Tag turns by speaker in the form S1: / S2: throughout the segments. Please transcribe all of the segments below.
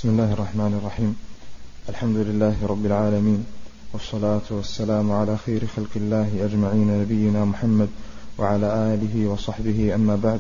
S1: بسم الله الرحمن الرحيم. الحمد لله رب العالمين، والصلاة والسلام على خير خلق الله أجمعين، نبينا محمد وعلى آله وصحبه. أما بعد،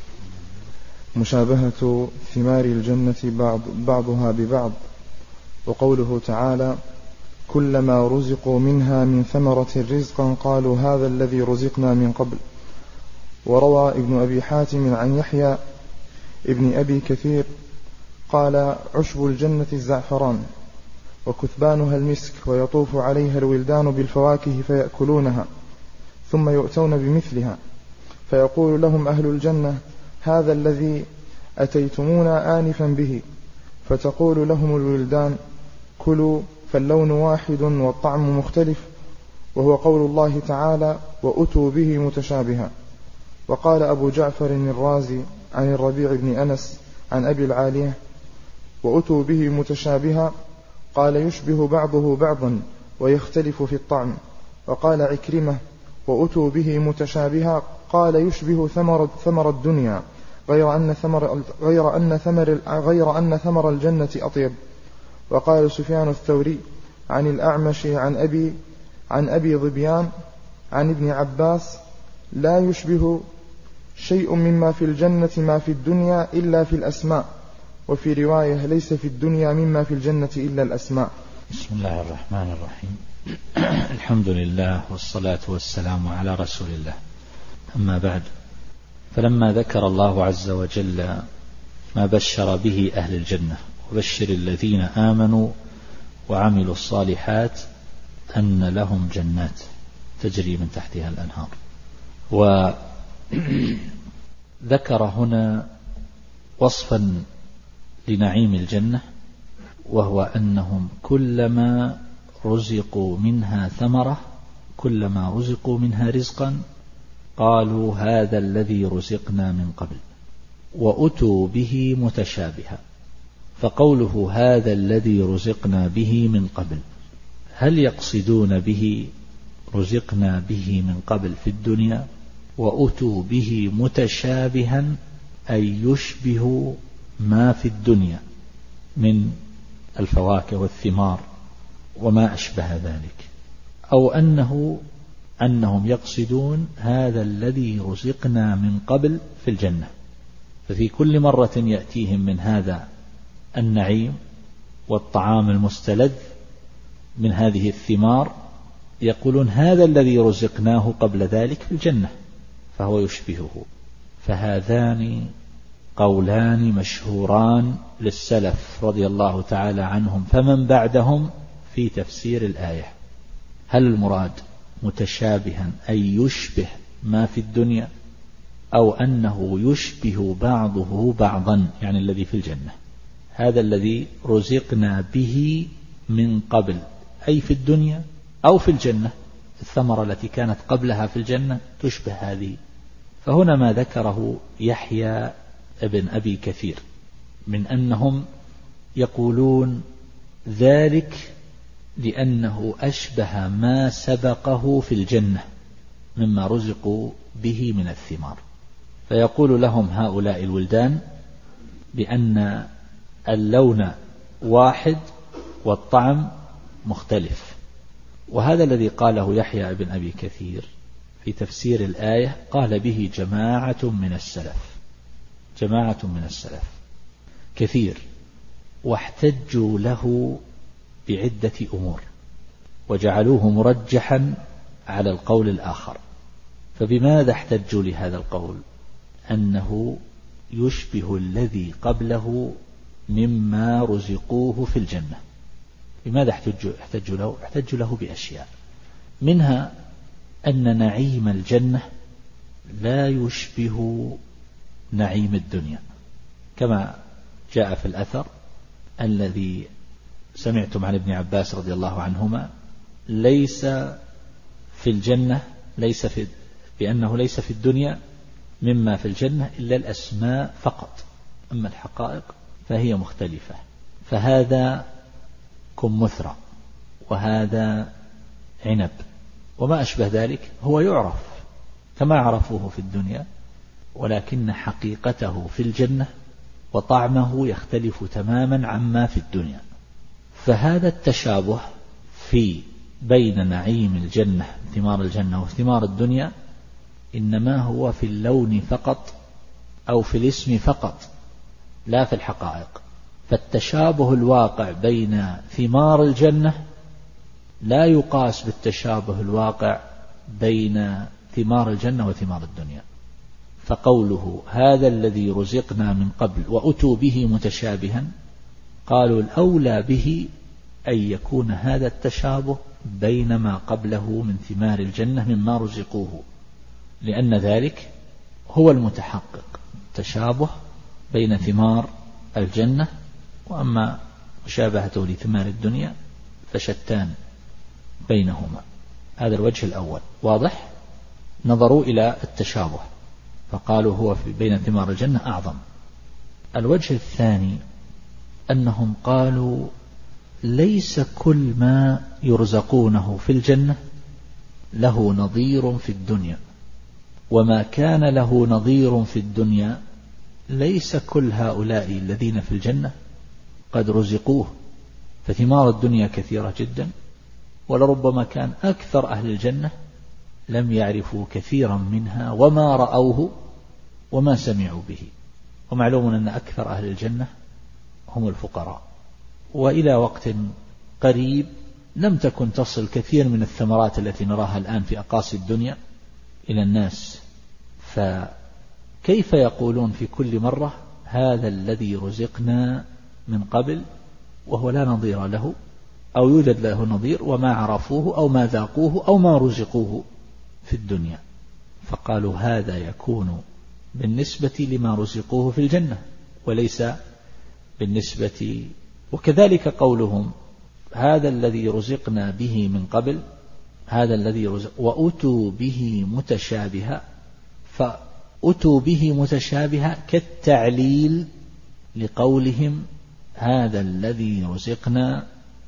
S1: مشابهة ثمار الجنة بعضها ببعض. وقوله تعالى: كلما رزقوا منها من ثمرة رزقا قالوا هذا الذي رزقنا من قبل. وروى ابن أبي حاتم عن يحيى ابن أبي كثير قال: عشب الجنة الزعفران، وكثبانها المسك، ويطوف عليها الولدان بالفواكه فيأكلونها، ثم يؤتون بمثلها، فيقول لهم أهل الجنة: هذا الذي أتيتمونا آنفا به. فتقول لهم الولدان: كلوا، فاللون واحد والطعم مختلف. وهو قول الله تعالى: وأتوا به متشابها. وقال أبو جعفر الرازي عن الربيع بن أنس عن أبي العالية: وأتوا به متشابها، قال: يشبه بعضه بعضا ويختلف في الطعم. وقال عكرمة: وأتوا به متشابها، قال: يشبه ثمر الدنيا، غير أن ثمر الجنة أطيب. وقال سفيان الثوري عن الأعمش عن أبي ظبيان عن ابن عباس: لا يشبه شيء مما في الجنة ما في الدنيا إلا في الأسماء. وفي رواية: ليس في الدنيا مما في الجنة إلا الأسماء.
S2: بسم الله الرحمن الرحيم. الحمد لله، والصلاة والسلام على رسول الله. أما بعد، فلما ذكر الله عز وجل ما بشر به أهل الجنة: وبشر الذين آمنوا وعملوا الصالحات أن لهم جنات تجري من تحتها الأنهار. وذكر هنا وصفا لنعيم الجنة، وهو أنهم كلما رزقوا منها ثمرة، كلما رزقوا منها رزقا، قالوا هذا الذي رزقنا من قبل، وأتوا به متشابها. فقوله هذا الذي رزقنا به من قبل، هل يقصدون به رزقنا به من قبل في الدنيا؟ وأتوا به متشابها أي يشبه ما في الدنيا من الفواكه والثمار وما أشبه ذلك، أو أنهم يقصدون هذا الذي رزقنا من قبل في الجنة. ففي كل مرة يأتيهم من هذا النعيم والطعام المستلذ من هذه الثمار يقولون هذا الذي رزقناه قبل ذلك في الجنة، فهو يشبهه. فهذان قولان مشهوران للسلف رضي الله تعالى عنهم فمن بعدهم في تفسير الآية. هل المراد متشابها أي يشبه ما في الدنيا، أو أنه يشبه بعضه بعضا، يعني الذي في الجنة؟ هذا الذي رزقنا به من قبل أي في الدنيا أو في الجنة، الثمرة التي كانت قبلها في الجنة تشبه هذه. فهنا ما ذكره يحيى ابن أبي كثير من أنهم يقولون ذلك لأنه أشبه ما سبقه في الجنة مما رزقوا به من الثمار. فيقول لهم هؤلاء الولدان بأن اللون واحد والطعم مختلف. وهذا الذي قاله يحيى ابن أبي كثير في تفسير الآية قال به جماعة من السلف كثير، واحتجوا له بعدة أمور وجعلوه مرجحا على القول الآخر. فبماذا احتجوا لهذا القول؟ أنه يشبه الذي قبله مما رزقوه في الجنة. لماذا احتجوا له؟ احتجوا له بأشياء، منها أن نعيم الجنة لا يشبه نعيم الدنيا، كما جاء في الأثر الذي سمعتم عن ابن عباس رضي الله عنهما: ليس في الجنة بأنه ليس في الدنيا مما في الجنة إلا الأسماء فقط، أما الحقائق فهي مختلفة. فهذا كمثرى، وهذا عنب، وما أشبه ذلك، هو يعرف كما عرفوه في الدنيا، ولكن حقيقته في الجنة وطعمه يختلف تماما عما في الدنيا. فهذا التشابه في بين نعيم الجنة ثمار الجنة وثمار الدنيا إنما هو في اللون فقط أو في الاسم فقط لا في الحقائق. فالتشابه الواقع بين ثمار الجنة لا يقاس بالتشابه الواقع بين ثمار الجنة وثمار الدنيا. فقوله هذا الذي رزقنا من قبل وأتوا به متشابها، قالوا الأولى به أن يكون هذا التشابه بين ما قبله من ثمار الجنة مما رزقوه، لأن ذلك هو المتحقق، تشابه بين ثمار الجنة، وأما مشابهته لثمار الدنيا فشتان بينهما. هذا الوجه الأول واضح. نظروا إلى التشابه فقالوا هو في بين ثمار الجنة أعظم. الوجه الثاني أنهم قالوا ليس كل ما يرزقونه في الجنة له نظير في الدنيا، وما كان له نظير في الدنيا ليس كل هؤلاء الذين في الجنة قد رزقوه. فثمار الدنيا كثيرة جدا، ولربما كان أكثر أهل الجنة لم يعرفوا كثيرا منها وما رأوه وما سمعوا به. ومعلوم أن أكثر أهل الجنة هم الفقراء، وإلى وقت قريب لم تكن تصل كثير من الثمرات التي نراها الآن في أقاصي الدنيا إلى الناس. فكيف يقولون في كل مرة هذا الذي رزقنا من قبل وهو لا نظير له، أو يوجد له نظير وما عرفوه أو ما ذاقوه أو ما رزقوه في الدنيا؟ فقالوا هذا يكون بالنسبة لما رزقوه في الجنة وليس بالنسبة. وكذلك قولهم هذا الذي رزقنا به من قبل، هذا الذي وأتوا به متشابها، فأتوا به متشابها كالتعليل لقولهم هذا الذي رزقنا،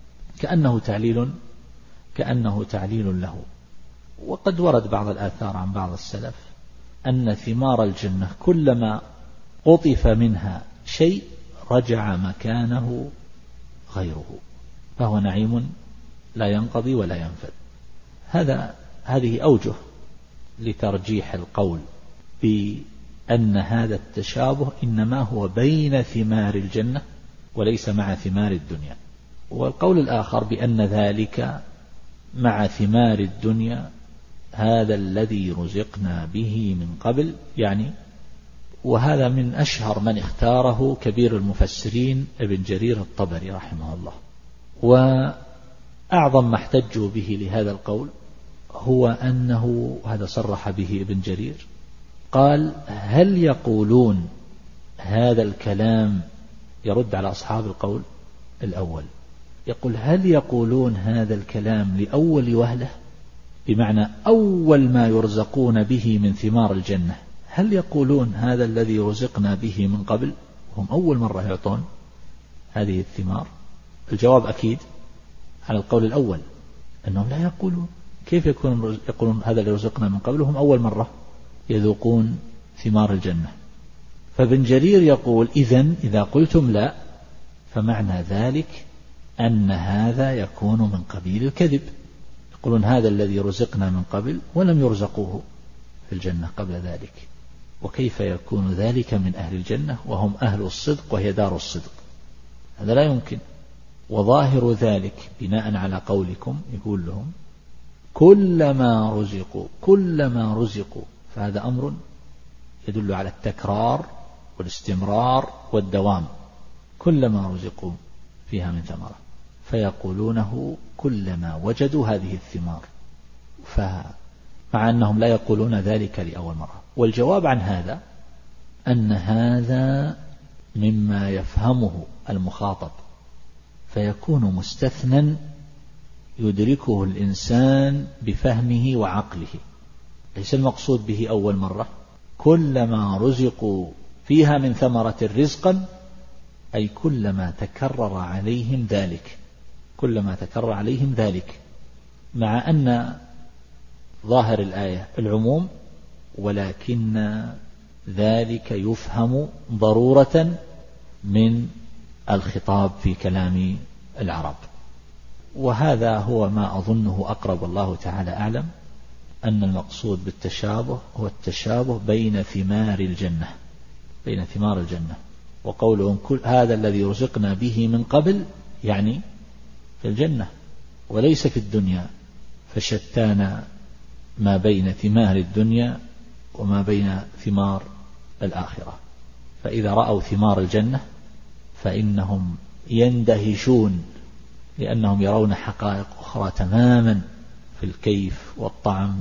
S2: كأنه تعليل له. وقد ورد بعض الآثار عن بعض السلف أن ثمار الجنة كلما قطف منها شيء رجع مكانه غيره، فهو نعيم لا ينقضي ولا ينفد. هذه أوجه لترجيح القول بأن هذا التشابه إنما هو بين ثمار الجنة وليس مع ثمار الدنيا. والقول الآخر بأن ذلك مع ثمار الدنيا، هذا الذي رزقنا به من قبل يعني. وهذا من أشهر من اختاره كبير المفسرين ابن جرير الطبري رحمه الله. وأعظم ما احتجوا به لهذا القول هو أنه، هذا صرح به ابن جرير، قال هل يقولون هذا الكلام، يرد على أصحاب القول الأول، يقول هل يقولون هذا الكلام لأول وهلة، بمعنى أول ما يرزقون به من ثمار الجنة، هل يقولون هذا الذي رزقنا به من قبل، هم أول مرة يعطون هذه الثمار؟ الجواب أكيد على القول الأول أنهم لا يقولون. كيف يقولون هذا اللي رزقنا من قبل هم أول مرة يذوقون ثمار الجنة؟ فابن جرير يقول إذا قلتم لا، فمعنى ذلك أن هذا يكون من قبيل الكذب. يقولون هذا الذي رزقنا من قبل ولم يرزقوه في الجنة قبل ذلك، وكيف يكون ذلك من أهل الجنة وهم أهل الصدق وهي دار الصدق؟ هذا لا يمكن. وظاهر ذلك بناء على قولكم، يقول لهم كلما رزقوا، فهذا أمر يدل على التكرار والاستمرار والدوام، كلما رزقوا فيها من ثمرة، فيقولونه كلما وجدوا هذه الثمار، مع أنهم لا يقولون ذلك لأول مرة. والجواب عن هذا أن هذا مما يفهمه المخاطب، فيكون مستثنى يدركه الإنسان بفهمه وعقله، ليس المقصود به أول مرة. كلما رزقوا فيها من ثمرة رزقا، أي كلما تكرر عليهم ذلك، مع أن ظاهر الآية العموم، ولكن ذلك يفهم ضرورة من الخطاب في كلام العرب. وهذا هو ما أظنه أقرب، والله تعالى أعلم، أن المقصود بالتشابه هو التشابه بين ثمار الجنة، بين ثمار الجنة. وقولهم كل هذا الذي رزقنا به من قبل يعني في الجنة وليس في الدنيا، فشتان ما بين ثمار الدنيا وما بين ثمار الآخرة. فإذا رأوا ثمار الجنة فإنهم يندهشون، لأنهم يرون حقائق أخرى تماما في الكيف والطعم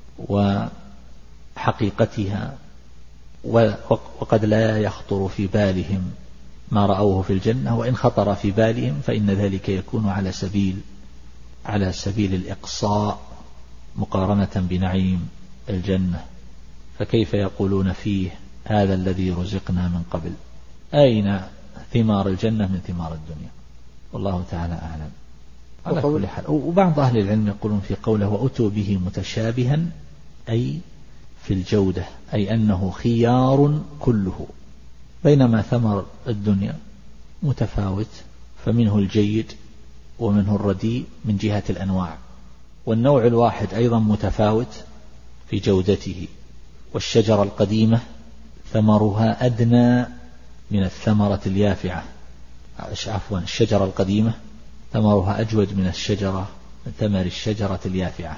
S2: وحقيقتها، وقد لا يخطر في بالهم ما رأوه في الجنة، وإن خطر في بالهم فإن ذلك يكون على سبيل الإقصاء مقارنة بنعيم الجنة. فكيف يقولون فيه هذا الذي رزقنا من قبل؟ أين ثمار الجنة من ثمار الدنيا؟ والله تعالى أعلم. على كل حال، وبعض أهل العلم يقولون في قوله وأتوا به متشابها أي في الجودة، أي أنه خيار كله، بينما ثمر الدنيا متفاوت، فمنه الجيد ومنه الرديء من جهة الأنواع، والنوع الواحد أيضا متفاوت في جودته. والشجرة القديمة ثمرها أدنى من الثمرة اليافعة، الشجرة القديمة ثمرها أجود من ثمر الشجرة اليافعة.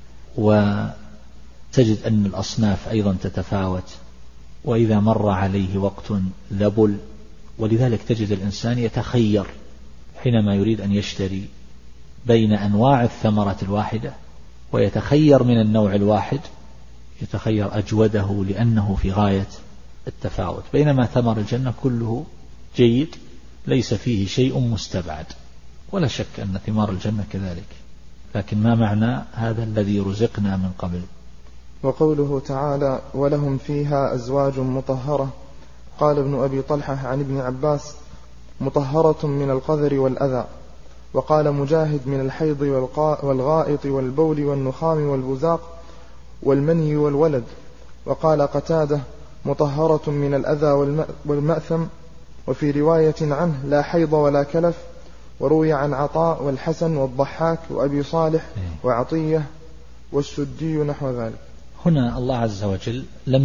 S2: وتجد أن الأصناف أيضا تتفاوت، وإذا مر عليه وقت ذبل، ولذلك تجد الإنسان يتخير حينما يريد أن يشتري بين أنواع الثمرة الواحدة، ويتخير من النوع الواحد، يتخير أجوده لأنه في غاية التفاوت. بينما ثمر الجنة كله جيد، ليس فيه شيء مستبعد، ولا شك أن ثمار الجنة كذلك. لكن ما معنى هذا الذي رزقنا من قبل؟
S1: وقوله تعالى ولهم فيها أزواج مطهرة، قال ابن أبي طلحة عن ابن عباس مطهرة من القذر والأذى، وقال مجاهد من الحيض والغائط والبول والنخام والبزاق والمني والولد، وقال قتادة مطهرة من الأذى والمأثم، وفي رواية عنه لا حيض ولا كلف. وروي عن عطاء والحسن والضحاك وأبي صالح وعطية والسدي نحو ذلك.
S2: هنا الله عز وجل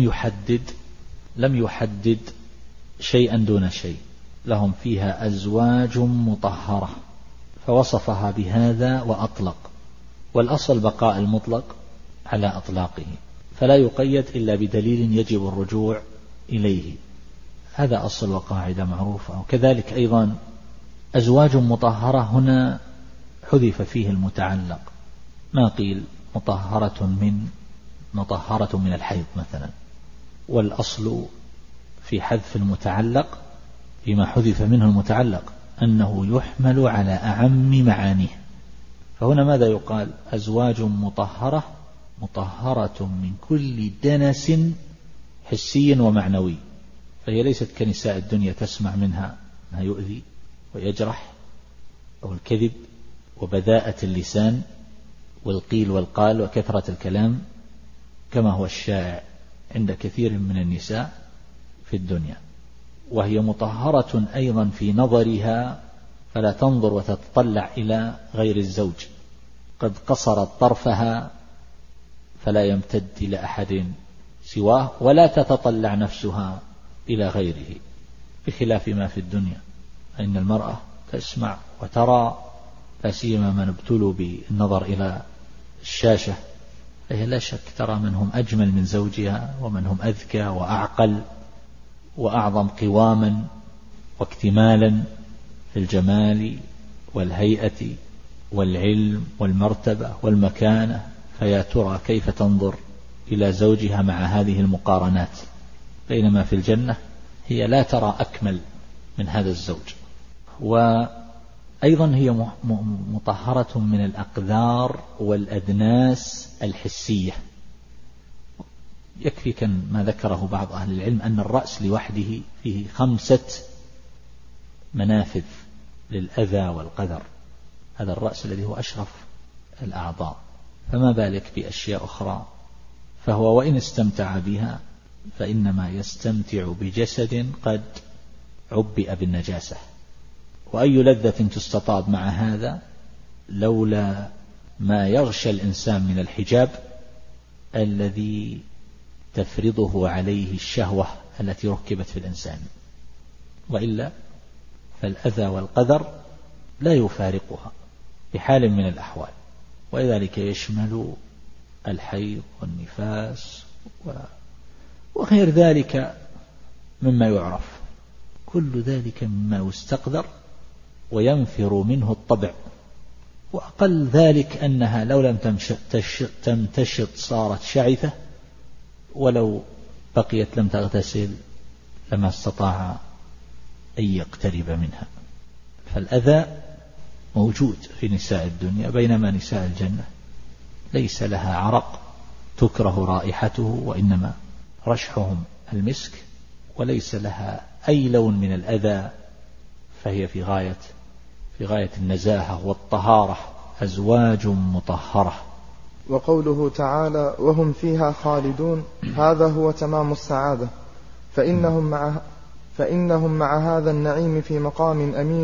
S2: لم يحدد شيئا دون شيء، لهم فيها أزواج مطهرة، فوصفها بهذا وأطلق، والأصل بقاء المطلق على أطلاقه، فلا يقيد إلا بدليل يجب الرجوع إليه. هذا أصل وقاعدة معروفة. وكذلك أيضا أزواج مطهرة هنا حذف فيه المتعلق، ما قيل مطهرة من الحيض مثلا، والأصل في حذف المتعلق فيما حذف منه المتعلق أنه يحمل على أعم معانيه. فهنا ماذا يقال؟ أزواج مطهرة من كل دنس حسي ومعنوي، فهي ليست كنساء الدنيا تسمع منها ما يؤذي ويجرح، أو الكذب وبذاءة اللسان والقيل والقال وكثرة الكلام، كما هو الشائع عند كثير من النساء في الدنيا. وهي مطهرة أيضا في نظرها، فلا تنظر وتتطلع إلى غير الزوج، قد قصرت طرفها فلا يمتد إلى أحد سواه، ولا تتطلع نفسها إلى غيره، بخلاف ما في الدنيا، إن المرأة تسمع وترى، لا سيما من ابتلوا بالنظر إلى الشاشة، فهي لا شك ترى منهم أجمل من زوجها، ومن هم أذكى وأعقل وأعظم قواما واكتمالا في الجمال والهيئة والعلم والمرتبة والمكانة. فيا ترى كيف تنظر إلى زوجها مع هذه المقارنات، بينما في الجنة هي لا ترى أكمل من هذا الزوج. وأيضا هي مطهرة من الأقذار والأدناس الحسية. يكفي كان ما ذكره بعض أهل العلم أن الرأس لوحده فيه 5 منافذ للأذى والقذر، هذا الرأس الذي هو أشرف الأعضاء، فما بالك بأشياء أخرى. فهو وإن استمتع بها فإنما يستمتع بجسد قد عبئ بالنجاسة. وأي لذة تستطاب مع هذا لولا ما يغشى الإنسان من الحجاب الذي تفرضه عليه الشهوة التي ركبت في الإنسان، وإلا فالأذى والقدر لا يفارقها بحال من الأحوال، ولذلك يشمل الحيض والنفاس وغير ذلك مما يعرف، كل ذلك مما يستقدر وينفر منه الطبع. وأقل ذلك أنها لو لم تمتشط صارت شعثة، ولو بقيت لم تغتسل لما استطاع أن يقترب منها. فالأذى موجود في نساء الدنيا، بينما نساء الجنة ليس لها عرق تكره رائحته، وإنما رشحهم المسك، وليس لها أي لون من الأذى، فهي في غاية النزاهة والطهارة، أزواج مطهرة.
S1: وقوله تعالى وهم فيها خالدون، هذا هو تمام السعادة، فإنهم مع هذا النعيم في مقام أمين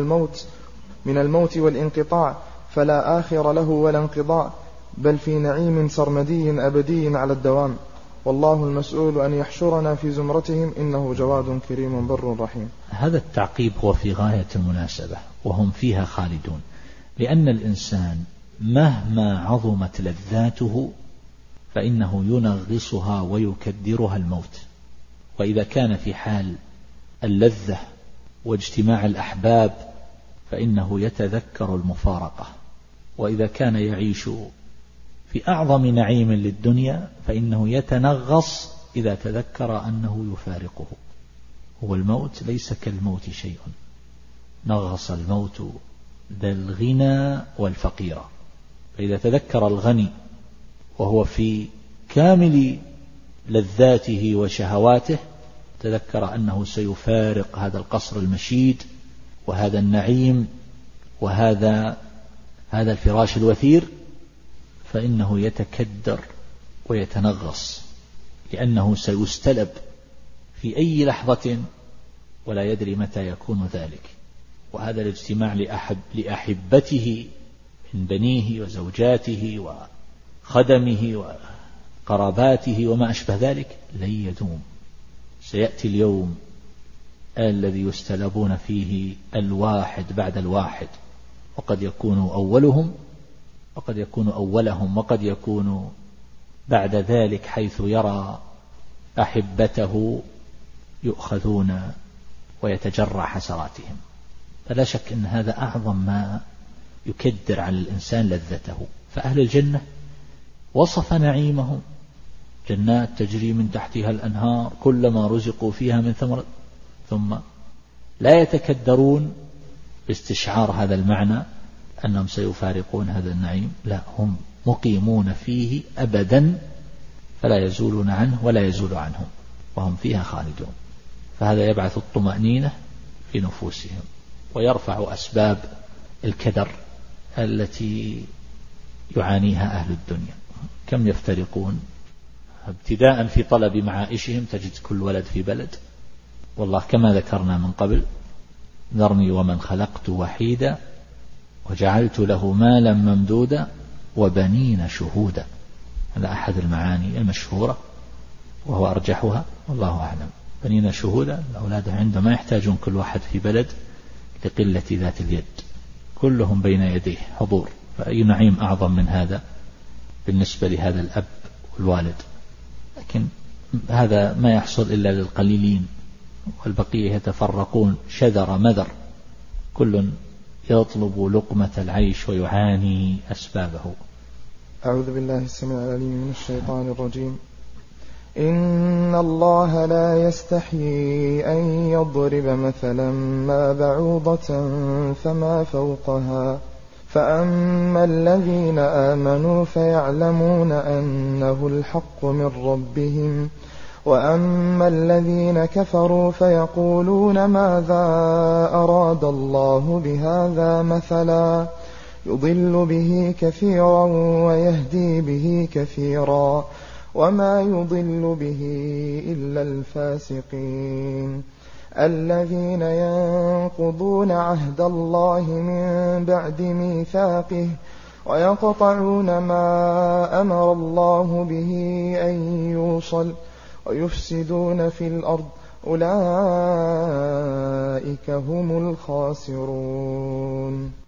S1: من الموت والانقطاع، فلا آخر له ولا انقضاء، بل في نعيم سرمدي أبدي على الدوام، والله المسؤول أن يحشرنا في زمرتهم، إنه جواد كريم بر رحيم.
S2: هذا التعقيب هو في غاية المناسبة، وهم فيها خالدون، لأن الإنسان مهما عظمت لذاته فإنه ينغصها ويكدرها الموت. وإذا كان في حال اللذة واجتماع الأحباب فإنه يتذكر المفارقة، وإذا كان يعيش في أعظم نعيم للدنيا فإنه يتنغص إذا تذكر أنه يفارقه. هو الموت ليس كالموت شيء، نغص الموت ذا الغنى والفقير. فإذا تذكر الغني وهو في كامل لذاته وشهواته تذكر أنه سيفارق هذا القصر المشيد وهذا النعيم وهذا الفراش الوثير، فإنه يتكدر ويتنغص، لأنه سيستلب في أي لحظة ولا يدري متى يكون ذلك. وهذا الاجتماع لأحبته من بنيه وزوجاته وخدمه وقراباته وما أشبه ذلك لن يدوم. سيأتي اليوم الذي يستلبون فيه الواحد بعد الواحد، وقد يكون أولهم وقد يكون أولهم وقد يكون بعد ذلك، حيث يرى أحبته يؤخذون ويتجرع حسراتهم. فلا شك أن هذا أعظم ما يكدر على الإنسان لذته. فأهل الجنة وصف نعيمهم جنات تجري من تحتها الأنهار كلما رزقوا فيها من ثمرة، ثم لا يتكدرون باستشعار هذا المعنى أنهم سيفارقون هذا النعيم، لا، هم مقيمون فيه أبدا فلا يزولون عنه ولا يزول عنهم، وهم فيها خالدون. فهذا يبعث الطمأنينة في نفوسهم ويرفع أسباب الكدر التي يعانيها أهل الدنيا. كم يفترقون ابتداء في طلب معائشهم، تجد كل ولد في بلد، والله كما ذكرنا من قبل ذرني ومن خلقت وحيدا وجعلت له مالا ممدودا وبنين شهودا. هذا أحد المعاني المشهورة وهو أرجحها والله أعلم. بنين شهودا، الأولاد عندما يحتاجون كل واحد في بلد لقلة ذات اليد، كلهم بين يديه حضور، فأي نعيم أعظم من هذا بالنسبة لهذا الأب والوالد. لكن هذا ما يحصل إلا للقليلين، والبقية يتفرقون شذر مذر، كل يطلب لقمة العيش ويعاني أسبابه.
S1: أعوذ بالله السميع العليم من الشيطان الرجيم. إن الله لا يستحيي أن يضرب مثلا ما بعوضة فما فوقها، فأما الذين آمنوا فيعلمون أنه الحق من ربهم، وأما الذين كفروا فيقولون ماذا أراد الله بهذا مثلا، يضل به كثيرا ويهدي به كثيرا، وما يضل به إلا الفاسقين. الذين ينقضون عهد الله من بعد ميثاقه ويقطعون ما أمر الله به أن يوصل ويفسدون في الأرض أولئك هم الخاسرون.